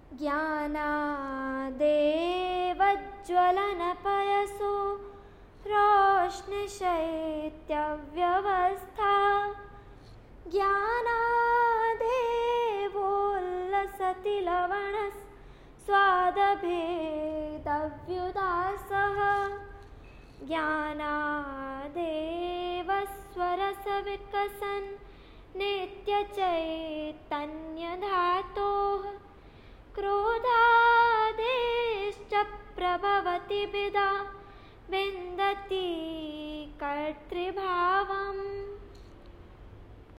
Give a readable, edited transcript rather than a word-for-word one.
ज्ञानादेवज्ज्वलनपयसो रोशनीशैत्यव्यवस्था ज्ञानादेवोल्लसति लवणस्वादभेदव्युदासः ज्ञानादेवस्वरसविकसन् नित्यचैतन्यधातोः क्रोधादेश्च प्रभवति विदा विन्दति कर्तृभावम्